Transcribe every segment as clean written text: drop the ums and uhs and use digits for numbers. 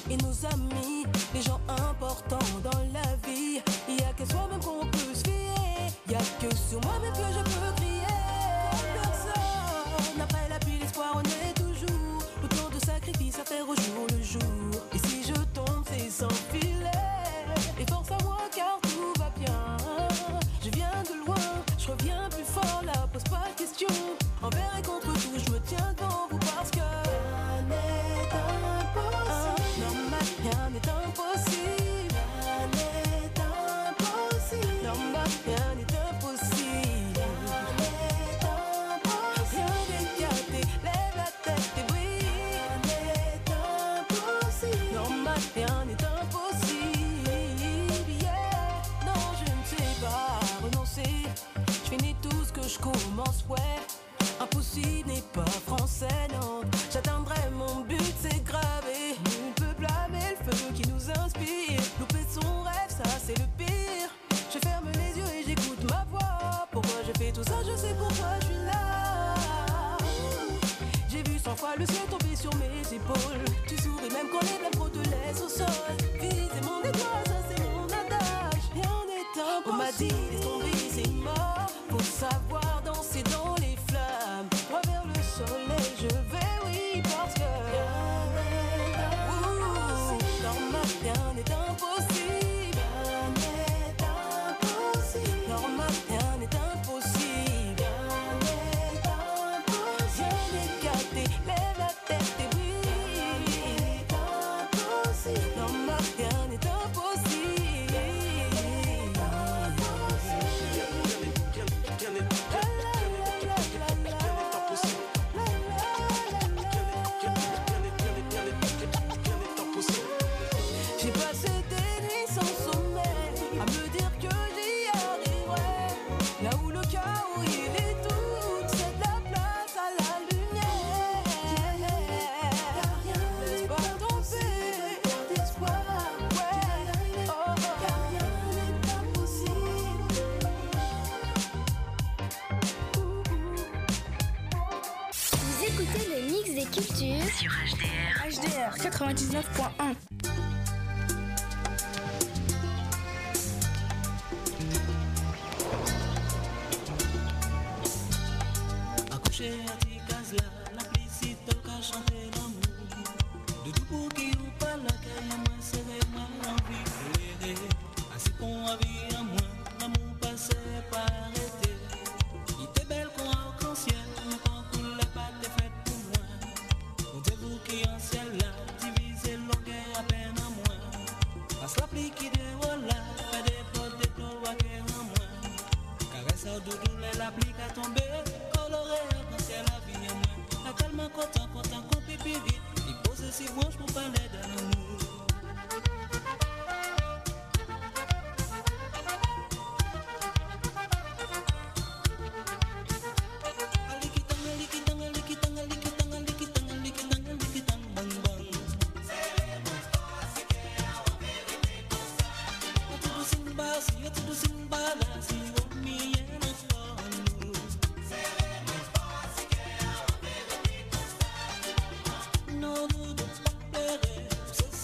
et nos amis, les gens importants dans la vie. Il y a qu'à soi-même qu'on peut se fier. Il y a que sur moi-même que je peux crier. Personne, après la pluie, l'espoir, on est toujours. Autant de sacrifices à faire au jour le jour. Et si je tombe, c'est sans filet. Et force à moi car tout va bien. Je viens de loin, je reviens plus fort là, pose pas de questions. Envers et contre tout, je me tiens devant vous parce que rien n'est impossible. Normal, rien n'est impossible. Rien n'est impossible. Normal, rien n'est impossible. Rien n'est impossible. Rien n'est gâté, lève la tête et brille. Rien n'est impossible. Normal, rien n'est impossible. Yeah. Non, je ne sais pas renoncer. Je finis tout ce que je commence, ouais. Impossible n'est pas français, non. J'atteindrai mon but, c'est gravé. Nul peut blâmer le feu qui nous inspire. Louper de son rêve, ça c'est le pire. Je ferme les yeux et j'écoute ma voix. Pourquoi je fais tout ça, je sais pourquoi je suis là. J'ai vu 100 fois le ciel tomber sur mes épaules. Tu souris même quand les blâmes trop te laissent au sol. Viser mon étoile, ça c'est mon adage. Rien n'est impossible. On m'a dit, laisse tomber, c'est mort. Faut savoir danser dans les flammes. Droit vers le soleil, je vais, oui, parce que normal, rien n'est impossible. Rien n'est impossible. Normal, rien n'est impossible. Rien n'est impossible. Rien n'est gâté, lève la tête et brille. Rien n'est impossible. Normal, rien n'est impossible. J'ai passé des nuits sans sommeil à me dire que j'y arriverai. Là où le chaos il est tout, c'est de la place à la lumière. Y'a rien, laisse pas tomber, garde espoir. Ouais, car rien n'est impossible. Vous écoutez le mix des cultures sur HDR. HDR 99.1. Accouché à tes cases là, la plicite qu'a chanté l'amour. De tout pour qui ou pas la caille à moi, c'est moi l'envie de l'aider. Ainsi qu'on a vu à moi, l'amour passé pas arrêté. Il était belle qu'on a au ciel, mais quand coulait pas t'es faite pour moi. Comptez-vous qui en ciel là, divisez l'orgueil à peine à moins. Passe la pluie qui déroule là, fait des potes des toits qui est en moins. Caresse au doudou, la pluie qui a tombé, coloré arc-en-ciel la vie à moi. Pas tellement content qu'on pipi vite. Il pose si branche pour parler de l'amour. No dudo,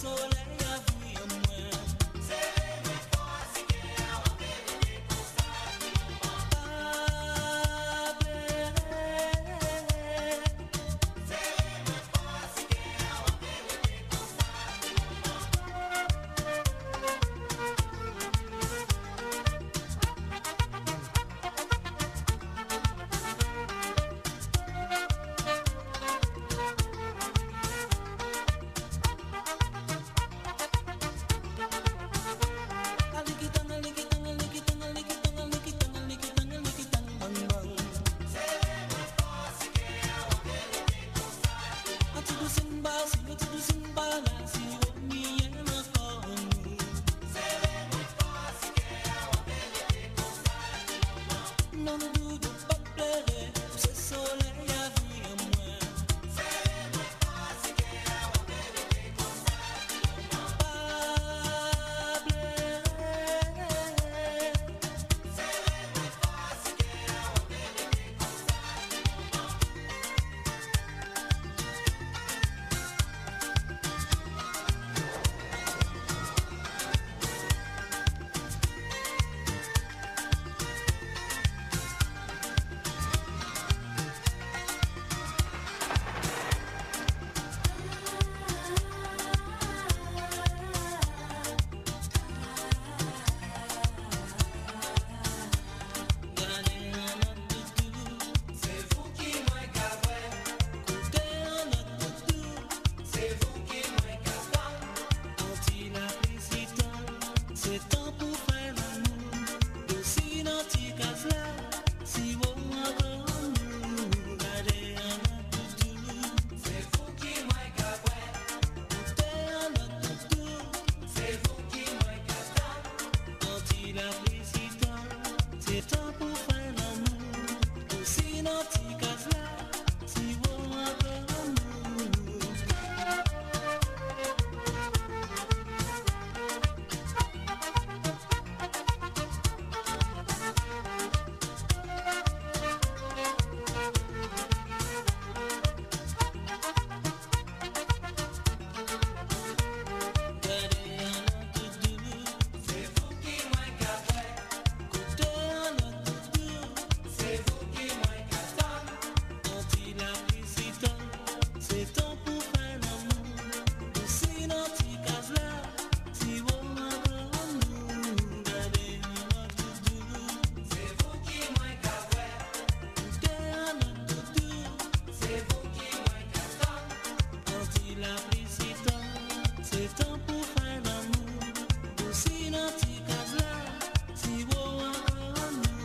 c'est temps pour faire l'amour. Aussi dans tes cases là, si beau encore à nous.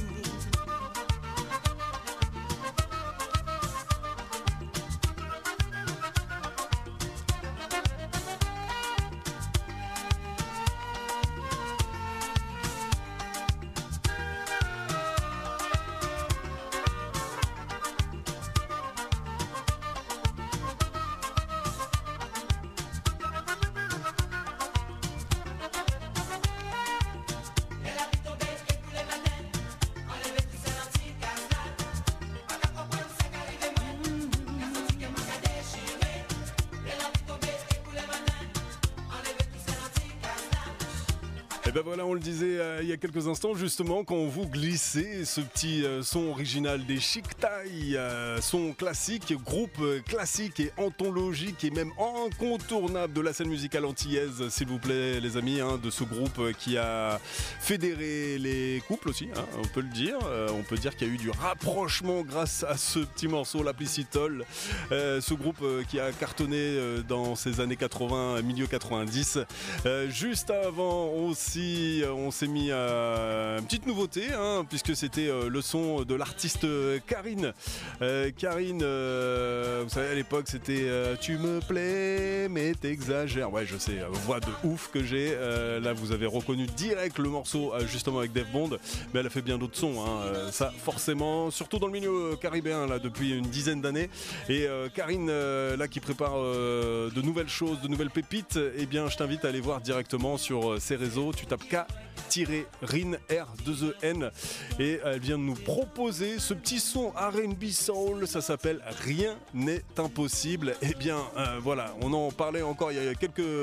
Et ben voilà, on le disait il y a quelques instants, justement, quand vous glissez ce petit son original des Chic Thai, son classique, groupe classique et anthologique et même incontournable de la scène musicale antillaise, s'il vous plaît les amis, de ce groupe qui a fédéré les couples aussi, on peut le dire. On peut dire qu'il y a eu du rapprochement grâce à ce petit morceau, La Plicitole, ce groupe qui a cartonné dans ces années 80, milieu 90. Juste avant aussi, on s'est mis à une petite nouveauté, puisque c'était le son de l'artiste Karine. Karine, vous savez, à l'époque, c'était tu me plais, mais t'exagères. Ouais, je sais, voix de ouf que j'ai. Là, vous avez reconnu direct le morceau, justement avec Dave Bond, mais elle a fait bien d'autres sons. Ça, forcément, surtout dans le milieu caribéen, là, depuis une dizaine d'années. Et Karine, là, qui prépare de nouvelles choses, de nouvelles pépites, eh bien, je t'invite à aller voir directement sur ses réseaux. Tu tapes K-Rin, R2EN, et elle vient de nous proposer ce petit son R&B Soul, ça s'appelle Rien n'est impossible. Et bien voilà, on en parlait encore il y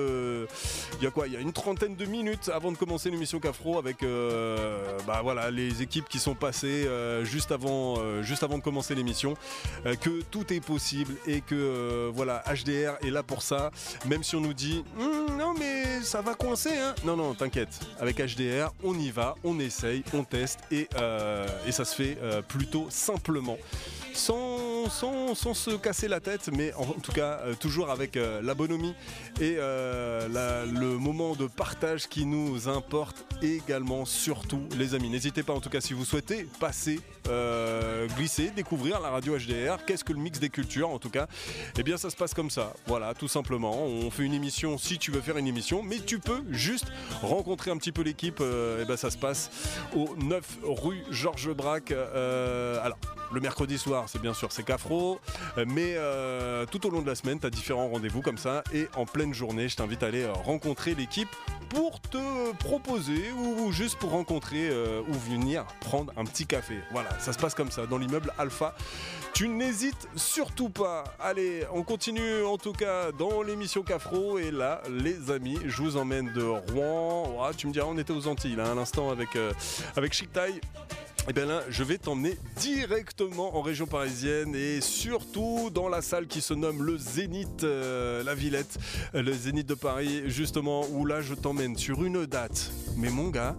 a une trentaine de minutes avant de commencer l'émission Cafro avec voilà, les équipes qui sont passées juste avant de commencer l'émission, que tout est possible et que voilà, HDR est là pour ça, même si on nous dit non mais ça va coincer, non t'inquiète, avec HDR on y va, on essaye, on teste et ça se fait plutôt simplement, sans se casser la tête, mais en tout cas toujours avec la bonhomie et le moment de partage qui nous importe également, surtout les amis. N'hésitez pas en tout cas, si vous souhaitez passer, glisser, découvrir la radio HDR, qu'est-ce que le mix des cultures en tout cas, eh bien ça se passe comme ça, voilà, tout simplement. On fait une émission si tu veux faire une émission, mais tu peux juste rencontrer un petit peu l'équipe, et ben ça se passe au 9 rue Georges Braque. Alors le mercredi soir c'est Cafro, mais tout au long de la semaine tu as différents rendez-vous comme ça, et en pleine journée je t'invite à aller rencontrer l'équipe pour te proposer ou juste pour rencontrer ou venir prendre un petit café. Voilà, ça se passe comme ça dans l'immeuble Alpha. Tu n'hésites surtout pas. Allez, on continue en tout cas dans l'émission Cafro, et là les amis, je vous emmène de Rouen. Tu me diras, on était aux Antilles là à l'instant avec Chic Thai. Et bien là, je vais t'emmener directement en région parisienne, et surtout dans la salle qui se nomme le Zénith, la Villette, le Zénith de Paris, justement, où là je t'emmène sur une date. Mais mon gars,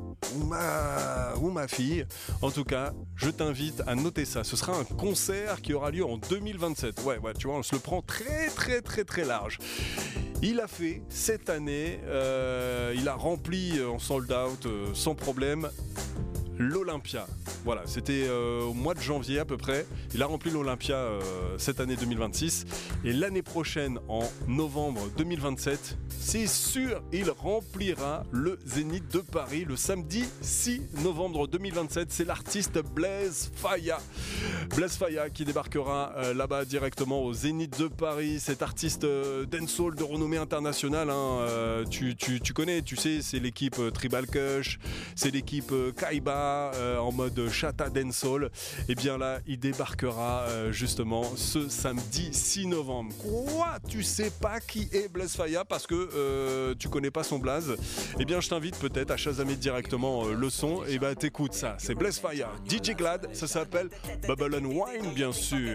ou ma fille, en tout cas, je t'invite à noter ça. Ce sera un concert qui aura lieu en 2027. Ouais, tu vois, on se le prend très très très très large. Il a fait cette année, il a rempli en sold out sans problème l'Olympia. Voilà, c'était au mois de janvier à peu près. Il a rempli l'Olympia cette année 2026, et l'année prochaine, en novembre 2027, c'est sûr, il remplira le Zénith de Paris le samedi 6 novembre 2027. C'est l'artiste Blaise Faya. Blaise Faya qui débarquera là-bas directement au Zénith de Paris. Cet artiste dancehall de renommée internationale, tu connais, tu sais, c'est l'équipe Tribal Kush, c'est l'équipe Kaiba en mode Chata dancehall. Et bien là, il débarquera justement ce samedi 6 novembre. Quoi, tu sais pas qui est Blaise Faya parce que tu connais pas son blaze? Eh bien, je t'invite peut-être à chasamer directement le son, et bah t'écoutes ça. C'est Blaise Faya, DJ Glad, ça s'appelle Bubble and Wine, bien sûr.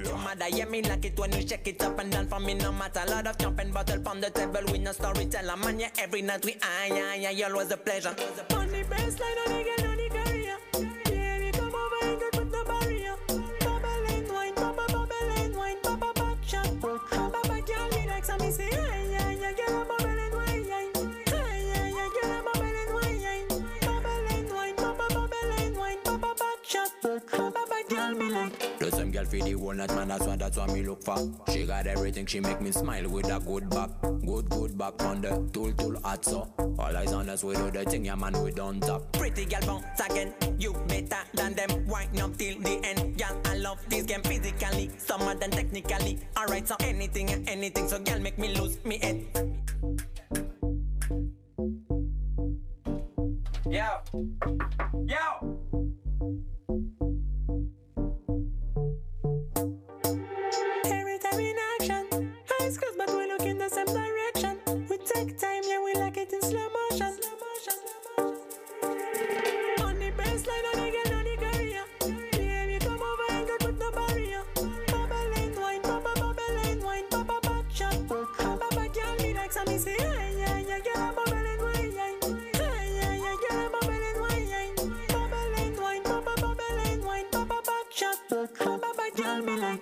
Bubble and wine. girl for the whole night, man, that's what me look for. She got everything, she make me smile with a good back. Good back on the tool hot so. All eyes on us, we do the thing, yeah man, we don't talk. Pretty girl bounce again, you better than them. Wind up till the end, girl, I love this game physically, some of them technically. Alright, so anything, so girl make me lose me head. Yo! Every time in action, eyes closed but we look in the same direction. We take time, yeah, we like it in slow motion. On the baseline, on the girl, on the career. Baby, come over and go put no barrier. Bubble and wine, papa back shot. Papa back, girl, me like some, me say, yeah, girl, bubble and wine, yeah, girl, bubble and wine, papa back shot. Papa back, girl, me like.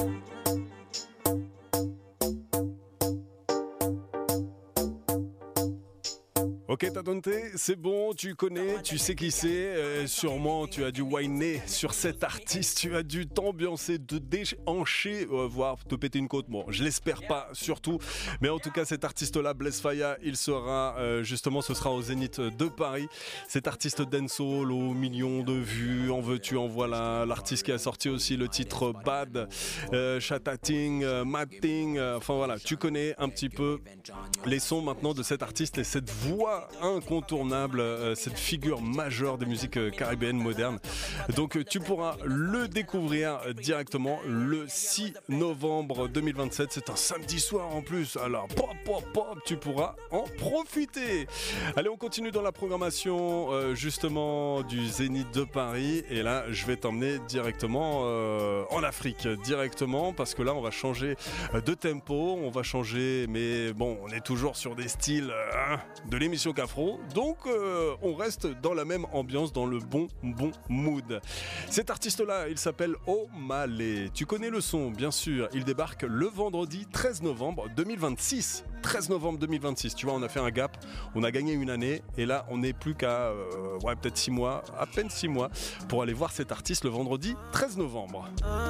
Ok Tadonte, c'est bon, tu connais, tu sais qui c'est, sûrement tu as dû whiner sur cet artiste, tu as dû t'ambiancer, te déhancher, voire te péter une côte, bon je l'espère pas surtout, mais en tout cas cet artiste-là, Blaise Phaia, il sera justement, ce sera au Zénith de Paris, cet artiste dancehall aux millions de vues, en veux-tu, en voilà, l'artiste qui a sorti aussi le titre Bad, Shatating, Matting, enfin voilà, tu connais un petit peu les sons maintenant de cet artiste et cette voix incontournable, cette figure majeure des musiques caribéennes modernes. Donc tu pourras le découvrir directement le 6 novembre 2027. C'est un samedi soir en plus. Alors pop, tu pourras en profiter. Allez, on continue dans la programmation justement du Zénith de Paris. Et là, je vais t'emmener directement en Afrique. Directement, parce que là, on va changer de tempo. On va changer, mais bon, on est toujours sur des styles de l'émission Cafro, donc on reste dans la même ambiance, dans le bon mood. Cet artiste-là, il s'appelle Omalé. Tu connais le son, bien sûr. Il débarque le vendredi 13 novembre 2026. 13 novembre 2026, tu vois, on a fait un gap, on a gagné une année, et là, on n'est plus qu'à, peut-être 6 mois, à peine 6 mois, pour aller voir cet artiste le vendredi 13 novembre.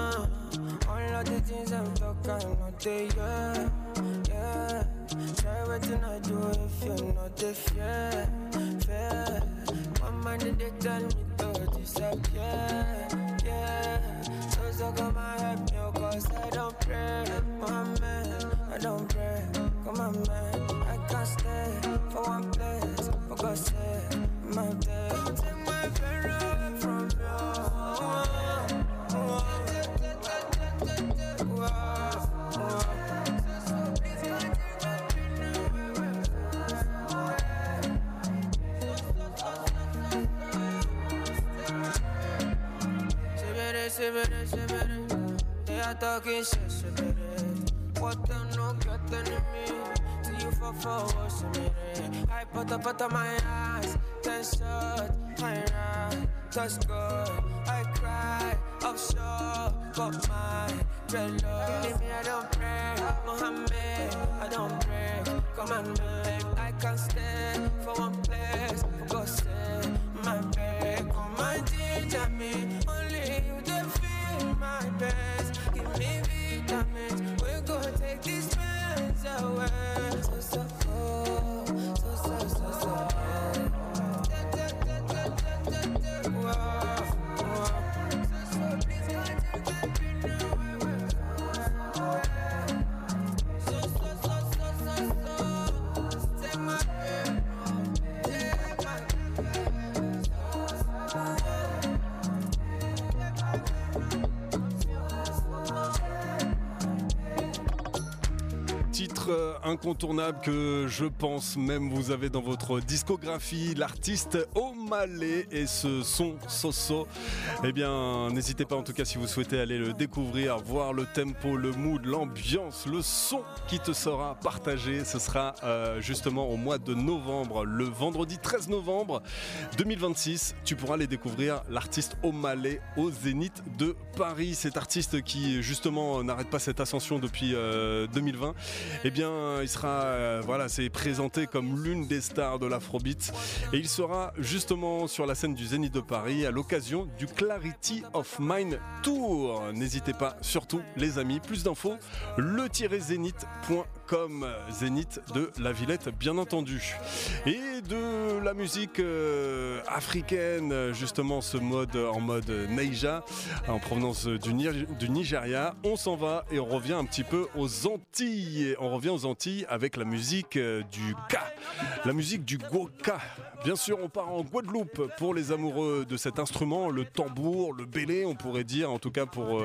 Try what I do if you're not the fear. One man they tell me to disappear. So come and help me, cause I don't pray. My man, I don't pray. Come on, man, I can't stay for one place. For God's sake, my day. Don't take my fear away from they are talking shit, what them no get enemy. To you for what's I put on my eyes, 10 shots, I ride, touch good, I cry, offshore, got my dreadlocks. Leave me, I don't pray, Mohammed, I don't break, come on, man, I can't stay for one place, for God's sake, my babe, come and ginger me, only you can feel my best, give me vitamins, we're gonna take these pains away, so incontournable que je pense même vous avez dans votre discographie, l'artiste Omalé et ce son Soso. Eh bien, n'hésitez pas en tout cas si vous souhaitez aller le découvrir, voir le tempo, le mood, l'ambiance, le son qui te sera partagé. Ce sera justement au mois de novembre, le vendredi 13 novembre 2026. Tu pourras aller découvrir l'artiste Omalé au Zénith de Paris. Cet artiste qui justement n'arrête pas cette ascension depuis 2020. Eh bien, bien, il sera, c'est présenté comme l'une des stars de l'Afrobeat et il sera justement sur la scène du Zénith de Paris à l'occasion du Clarity of Mind Tour. N'hésitez pas, surtout les amis, plus d'infos, le-zénith.com, Zénith de la Villette bien entendu. Et de la musique africaine, justement ce mode en mode Naija, en provenance du Nigeria, on s'en va et on revient un petit peu aux Antilles. On revient aux Antilles avec la musique du Ka, la musique du Gwoka. Bien sûr, on part en Guadeloupe pour les amoureux de cet instrument, le tambour, le bélé, on pourrait dire, en tout cas pour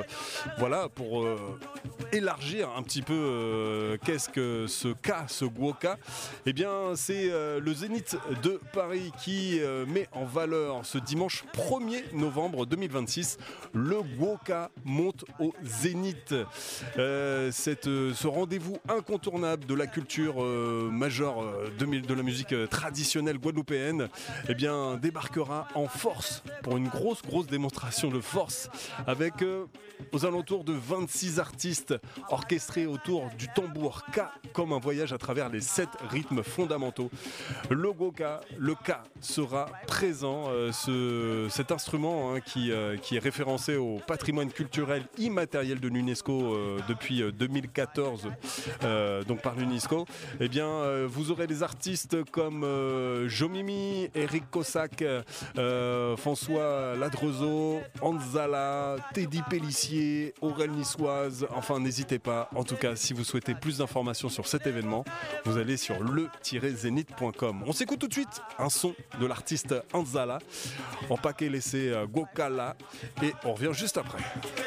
élargir un petit peu qu'est-ce que ce Ka, ce Gwoka. Eh bien, c'est le Zénith de Paris qui met en valeur ce dimanche 1er novembre 2026. Le Gwoka monte au Zénith. Ce rendez-vous incontournable de la culture majeure de la musique traditionnelle guadeloupéenne, eh bien, débarquera en force pour une grosse démonstration de force avec aux alentours de 26 artistes orchestrés autour du tambour Ka comme un voyage à travers les 7 rythmes fondamentaux. Le Gwoka, le Ka sera présent, cet instrument qui est référencé au patrimoine culturel immatériel de l'UNESCO depuis 2014, donc par l'UNESCO. Eh bien, vous aurez des artistes comme Jomimi, Eric Cossack, François Ladrezo, Anzala, Teddy Pellissier, Aurel Niçoise. Enfin, n'hésitez pas. En tout cas, si vous souhaitez plus d'informations sur cet événement, vous allez sur le-zénith.com. On s'écoute tout de suite un son de l'artiste Anzala en paquet laissé Gwokala et on revient juste après.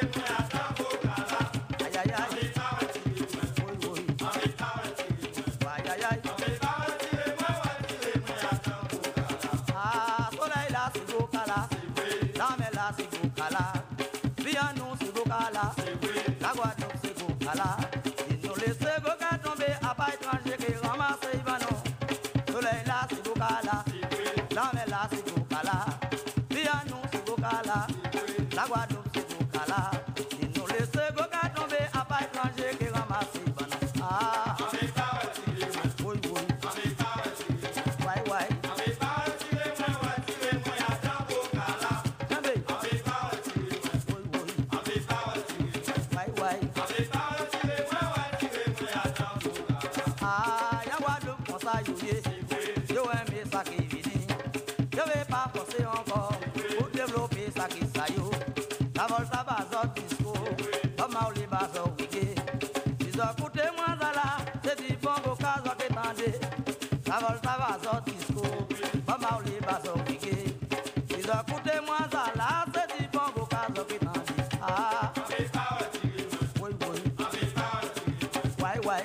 La Guadeloupe c'est Gwokala. Ils nous laissent Gwoka tomber à pas étranger qui ramasse Ivanon. Soleil là c'est Gwokala, la mer là c'est Gwokala. Piano c'est Gwokala, la Guadeloupe c'est Gwokala. Ils nous laissent Gwoka tomber à pas étranger qui ramasse Ivanon. Ah, oui, oui. Ouais, ouais. Yo aime ça qui vient, je vais pas forcer encore pour développer ça qui saillot. La volta bazo disco, comme Mauli bazo wiki. Ils ont coûté moins à la, c'est du bon Gwoka qui tendait. La volta bazo disco, comme Mauli bazo wiki. Ils ont coûté moins à la, c'est du bon Gwoka qui tendait. Ah, oui, oui. Ouais, ouais.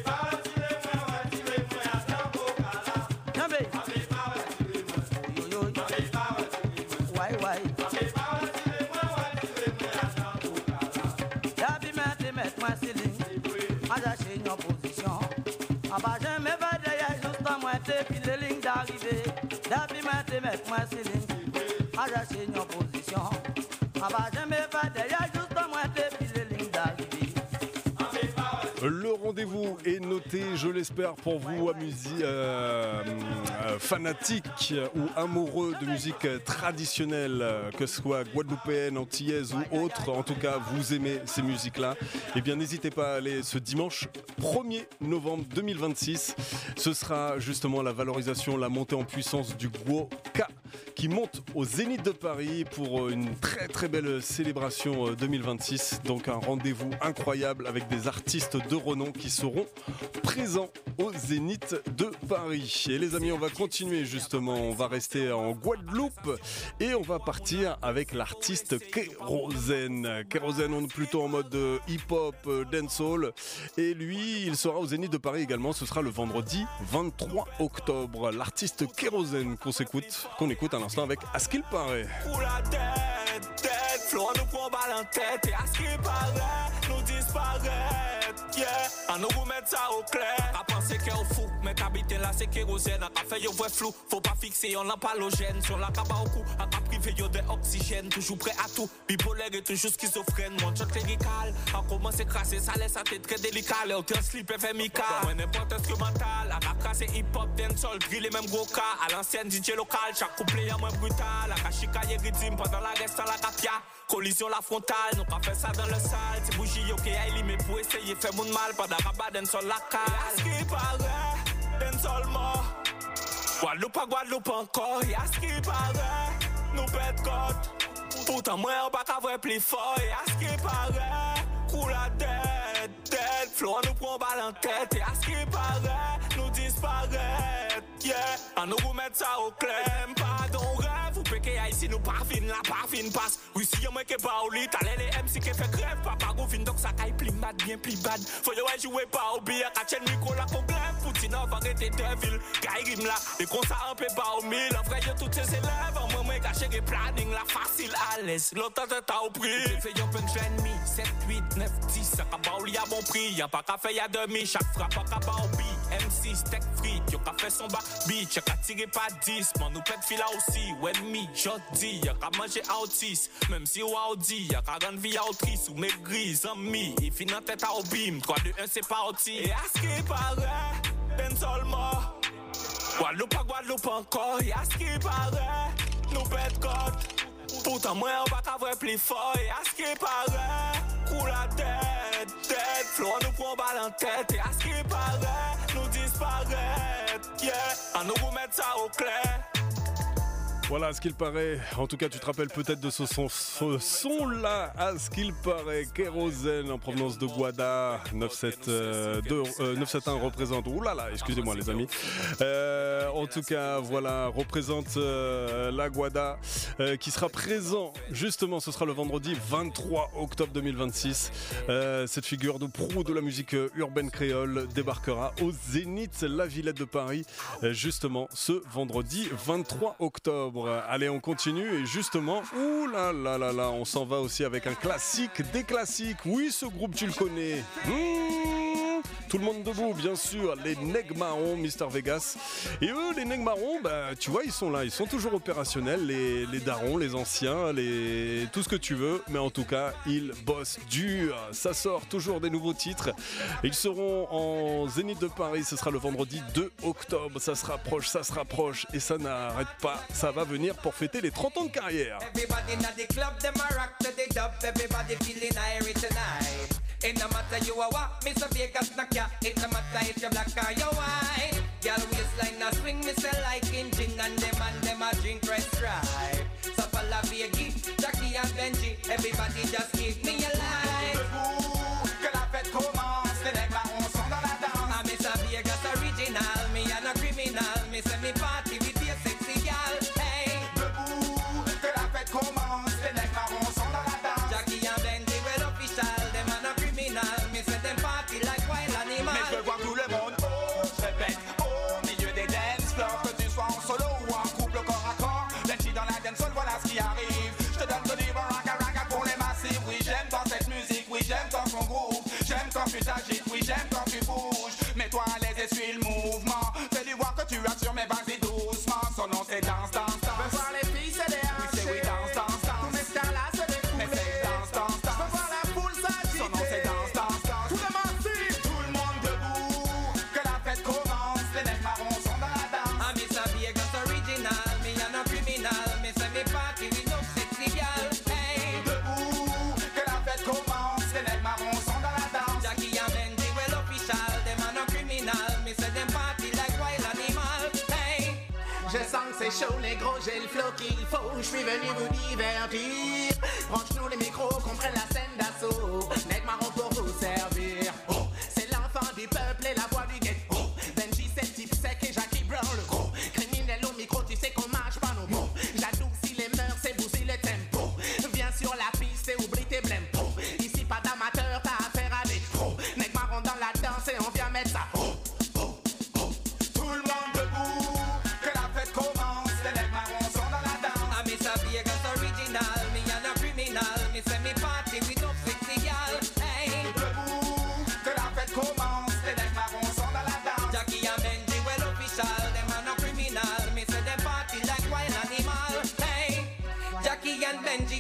Jamais pas derrière, juste à moi, puis les lignes d'arrivée. D'après moi, te mettre moi, c'est ligne. Ajaché une position. Jamais pas derrière, juste à moi, puis les lignes d'arrivée. Le rendez-vous est noté, je l'espère, pour vous, fanatiques ou amoureux de musique traditionnelle, que ce soit guadeloupéenne, antillaise ou autre. En tout cas, vous aimez ces musiques-là. Eh bien, n'hésitez pas à aller ce dimanche 1er novembre 2026. Ce sera justement la valorisation, la montée en puissance du Gwoka qui monte au Zénith de Paris pour une très très belle célébration 2026. Donc un rendez-vous incroyable avec des artistes de renom qui seront présents au Zénith de Paris. Et les amis, on va continuer justement, on va rester en Guadeloupe et on va partir avec l'artiste Kérosène. Kérosène, on est plutôt en mode hip-hop, dancehall. Et lui, il sera au Zénith de Paris également, ce sera le vendredi 23 octobre. L'artiste Kérosène qu'on écoute à l'instant avec À ce qu'il paraît. Pour la tête, Florent nous prend balle en tête. Et à ce qu'il paraît, nous disparaît. Yeah, à nous remettre ça au clair. À penser qu'elle est fou, mais qu'habiter là c'est kérosène. À fait yo vrai flou, faut pas fixer on n'a pas l'ogène. Sur la cabane au cou, à pas privé yo de oxygène. Toujours prêt à tout, bipolaire et toujours schizophrène. Mon choc lyrical, à commencer crasser, ça laisse à tête très délicat. Léo t'es un slip FMIK, ouais n'importe instrumental. À crasser hip-hop, dancehall, grill les mêmes gros cas. À l'ancienne DJ local, chaque couplet y'a moins brutal. À chicailler rythme pendant la reste à la capia. Collision la frontale, nous pas fait ça dans le salle. C'est bougie yo qui aille mais pour essayer faire mon mal. Pendant rabat dancehall la cale. Y'a ce qui paraît, dancehall mort. Guadeloupe encore, y'a ce qui paraît, nous pète côte. Pourtant moi on pas qu'à vrai plus fort, y'a ce qui paraît, coule la tête, flow nous prend balle en tête, y'a ce qui paraît, nous disparaît, yeah, à nous remettre ça au clair, pardon rêve, vous péquez ici nous parvine, la parvine passe, oui si y'a moi qui pas au lit, t'allais les MC qui fait grève, papa gouvine donc ça caille plus bad, bien plus bad, faut y'a jouer pas au billet, qu'à tienne micro la qu'on grève, Poutine va arrêter Devil, Gaïrim là, et qu'on ça un peu pas au mille, en vrai y'a toutes ces élèves, en moi caché les planning, la facile à l'aise, l'autre t'as au prix, fait y'a punchline mi, 7, 8, 9, 10, ça qu'a pas au lit à bon prix, y'a pas qu'à faire y'a demi, chaque frappe pas qu'à pas au bi, MC, steak free, y'a qu'à faire son bas, beat, y'a qu'à tirer pas 10, man nous pète fil là aussi, when me, jodi, y'a qu'à manger autis, même si ou Audi, y'a qu'à rendre vie autrice, ou maigris, amis, il finit en tête à au bim, 3, 2, 1 c'est parti, et à ce qui paraît, dancehall mort, Guadeloupe encore, y'a ce qui paraît, nous pète côte, pourtant moi on va qu'à vrai plus fort, y'a ce qui paraît, coule la tête, flow nous prend balle en tête, y'a ce qui paraît, nous disparaît, yeah, à nous remettre ça au clair. Voilà, à ce qu'il paraît, en tout cas tu te rappelles peut-être de ce son-là, à ce qu'il paraît, Kérosène en provenance de Guada, 971 représente, oulala, excusez-moi les amis, en tout cas voilà, représente la Guada qui sera présent, justement ce sera le vendredi 23 octobre 2026, cette figure de proue de la musique urbaine créole débarquera au Zénith La Villette de Paris, justement ce vendredi 23 octobre. Allez, on continue et justement, oulala, on s'en va aussi avec un classique des classiques. Oui, ce groupe tu le connais. Tout le monde debout, bien sûr, les Nègres Marrons, Mr Vegas. Et eux, les Nègres Marrons, bah, tu vois, ils sont là, ils sont toujours opérationnels, les darons, les anciens, tout ce que tu veux. Mais en tout cas, ils bossent dur. Ça sort toujours des nouveaux titres. Ils seront en Zénith de Paris, ce sera le vendredi 2 octobre. Ça se rapproche et ça n'arrête pas. Ça va venir pour fêter les 30 ans de carrière. It no matter you a what, Mr. Vegas knock ya. It no matter if you black or you white. Girl waistline a swing, me say like engine, and them a drink red stripe. So follow Vegas, Jackie and Benji, everybody just keep me alive. Debout, que la fête commence, les nègres marrons sont dans la danse. Ah, Mr. Vegas original, me a no criminal, me say me party with your sexy gal. Hey, debout, que la fête commence, les nègres marrons sont dans la danse. Jackie and Benji, well official, them a no criminal, me say them party like wild animal. Mais je veux voir tout le monde, je répète, au milieu des dance floors, que tu sois en solo ou en couple corps à corps. Les filles dans la dancehall, voilà ce qui arrive. Je te donne de livre raga pour les massifs. Oui, j'aime dans cette musique, oui, j'aime dans son groove. J'aime quand tu t'agites, oui, j'aime quand tu bouges. Mets-toi à l'aise et suis le mouvement. Fais-lui voir que tu assures, mais vas-y doucement. Son nom c'est danse. Veux voir les filles se déhancher. Oui, c'est oui, danse. Tous mes stars là se défouler. Mais c'est danse. Veux voir la foule s'agiter. Son nom c'est danse. Tout le monde suit. Tout le monde debout. Que la fête commence. Les nègres marrons sont dans la danse. Ah, Mr. Vegas original. Me a no criminal. Me say me party with no sexy girl. Hey, debout. Que la fête commence. Les nègres marrons sont dans la danse. Jackie and Benji, well official. Them a no criminal. Me say them party like wild animal. Hey, je sens que c'est chaud les gros, j'ai le flow qu'il faut. Je suis venu vous divertir. Branche-nous les micros, qu'on prenne la scène d'assaut. Nègres marrons pour vous servir. Oh, c'est l'enfant du peuple et la voix du ghetto. Oh, Benji c'est le type sec et Jackie Brown le gros. Criminel au micro, tu sais qu'on marche pas nos mots. J'adoucis les mœurs, c'est bousiller le tempo. Viens sur la piste et oublie tes blèmes. Oh, ici pas d'amateur, t'as affaire à des pros. Nègres marrons dans la danse et on vient mettre ça. Tout le monde debout, que la fête commence. Les nègres marrons sont dans la danse. Ah, Mr. Vegas original, me a no criminal. Me say me party with no sexy gal. Hey, debout,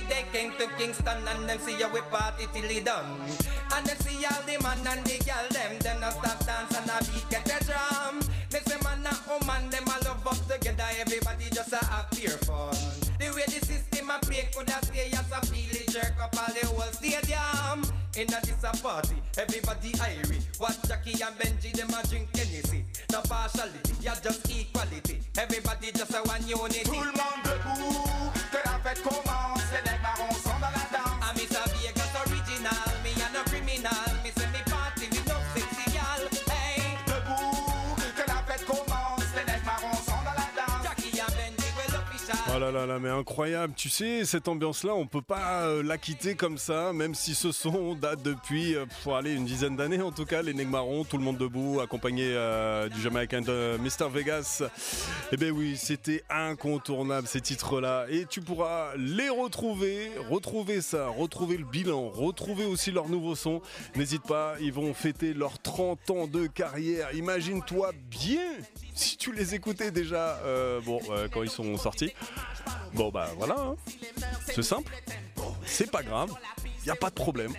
they came to Kingston and them see how we party till it done. And them see all the man and the girl them a start dance and a beat get the drum. They say man and woman them a love up together, everybody just a have pure fun. The way the system a play could a stay as a feel it jerk up all the whole stadium. In a this a party, everybody irie. Watch Jackie and Benji them a drink Hennessy. No partiality, ya just equality. Everybody just a one unity. Tout le monde debout, que la fête commence. Les nègres marrons sont dans la danse. I'm Mr. Vegas original, me a no criminal. Me say me party with no sexy gal. Hey, debout, que la fête commence. Les nègres marrons sont dans la danse. Jackie and Benji well official. Oh là là là, mais incroyable, tu sais, cette ambiance-là, on peut pas la quitter comme ça, même si ce son date depuis, une dizaine d'années en tout cas, les Nègres Marrons, tout le monde debout, accompagné du Jamaïcain de Mr. Vegas. Eh ben oui, c'était incontournable ces titres-là, et tu pourras les retrouver ça, retrouver le bilan, retrouver aussi leur nouveau son. N'hésite pas, ils vont fêter leurs 30 ans de carrière, imagine-toi bien si tu les écoutais déjà quand ils sont sortis. Bon bah voilà, hein. C'est simple, c'est pas grave, y a pas de problème.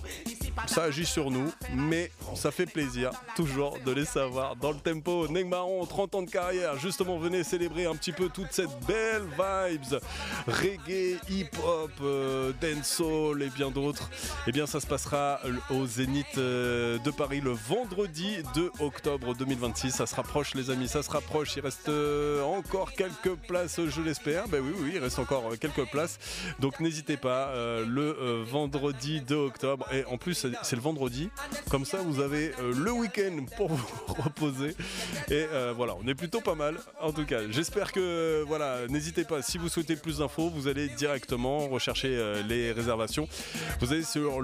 Ça agit sur nous, mais ça fait plaisir toujours de les savoir dans le tempo. Nègres Marrons, 30 ans de carrière, justement venez célébrer un petit peu toute cette belle vibes reggae, hip-hop, dancehall et bien d'autres. Eh bien ça se passera au Zénith de Paris le vendredi 2 octobre 2026. Ça se rapproche les amis, ça se rapproche, il reste encore quelques places je l'espère. Ben oui, il reste encore quelques places, donc n'hésitez pas le vendredi 2 octobre, et en plus c'est le vendredi, comme ça vous avez le week-end pour vous reposer, et voilà, on est plutôt pas mal en tout cas. J'espère que voilà, n'hésitez pas, si vous souhaitez plus d'infos, vous allez directement rechercher les réservations, vous allez sur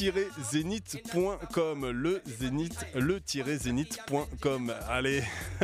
le-zénith.com, le-zénith.com. Allez,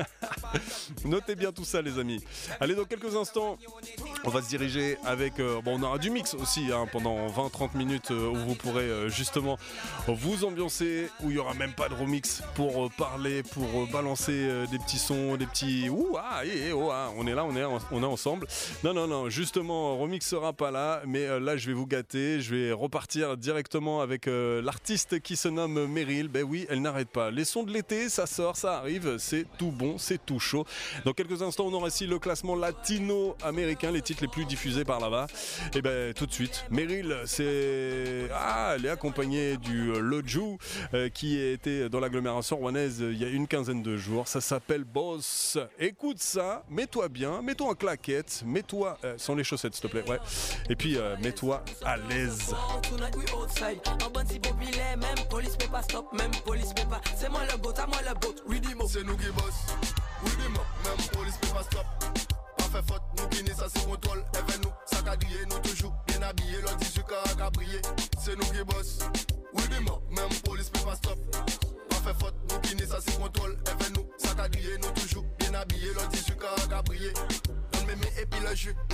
notez bien tout ça les amis. Allez, dans quelques instants on va se diriger avec on aura du mix aussi hein, pendant 20-30 minutes où vous pourrez justement vous ambiancer, où il n'y aura même pas de remix pour parler, pour balancer des petits sons, des petits on est là, on est ensemble. Non, justement remix sera pas là, mais là je vais vous gâter, je vais repartir directement avec l'artiste qui se nomme Meryl. Ben oui, elle n'arrête pas, les sons de l'été ça sort, ça arrive, c'est tout bon, c'est tout chaud. Dans quelques instants on aura aussi le classement latino-américain, les titres les plus diffusés par là-bas. Et ben tout de suite, Meryl, elle est accompagnée du Loju qui était dans l'agglomération rouennaise il y a une quinzaine de jours. Ça s'appelle Boss. Écoute ça, mets-toi bien, mets-toi en claquette, mets-toi sans les chaussettes s'il te plaît, ouais. Et puis mets-toi à l'aise. C'est nous qui boss, même police peut pas stop. Fait faute, nous qui ça c'est contrôle. Even nous, ça qu'a grillé, nous toujours bien habillés. L'on 18 carats qu'a brillé, c'est nous qui boss. Oui, dis-moi, même police peut pas stop. Pas fait faute, nous qui ça c'est contrôle. Even nous, ça qu'a grillé, nous toujours bien habillés. L'on 18 carats qu'a brillé. Donne mémé et puis le jus,